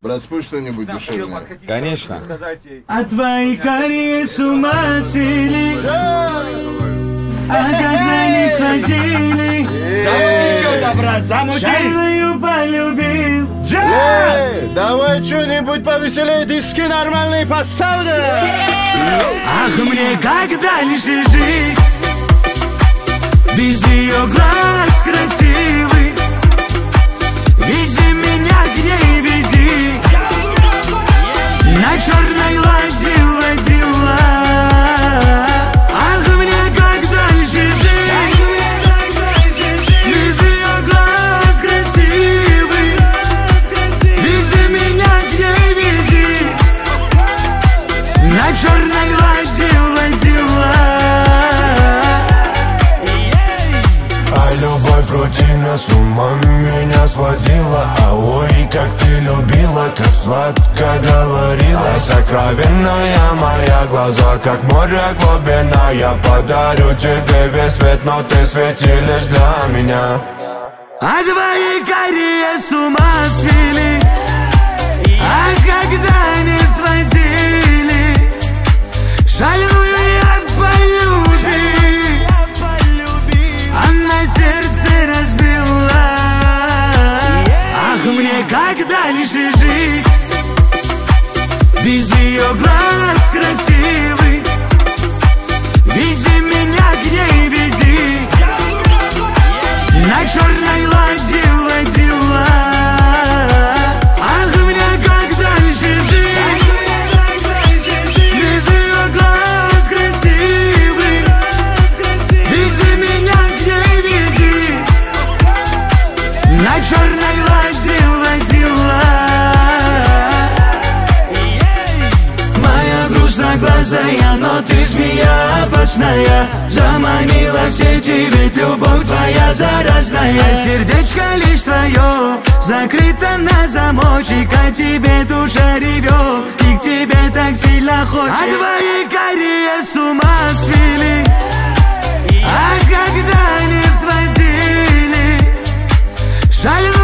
Брат, спой что-нибудь душевное. Конечно. А твои карие с ума свели, а когда не сводили, Замути что-то, брат, замути! шальную полюбил. Эй, давай что-нибудь повеселее, диски нормальные поставь, да! Ах, мне как дальше жить без ее глаз красивых? Вези меня к ней, вези, на черной ладье водила. Ах, мне как дальше жить без ее глаз красивых? Вези меня к ней, вези, на черной ладье водила. А любовь рутина с ума меня сводила. А ой, как ты любила, как сладко говорила. Сокровенная моя глаза, как море глубина. Я подарю тебе весь свет, но ты свети лишь для меня. А твои карие с ума свели, а когда не сводили, шальную я полюбил, а на сердце разбила. Ах, мне как дальше жить без ее глаз красивых? Вези меня к ней, вези, на черной ладье водила. Ах, мне как дальше жить без ее глаз красивых? Вези меня к ней, вези, на черной ладье водила. Моя грустноглазая, но ты змея опасная, заманила в сети, ведь любовь твоя заразная. А сердечко лишь твое закрыто на замочек, а тебе душа ревет, и к тебе так сильно хочет. А твои карие с ума свели, а когда не сводили, шальную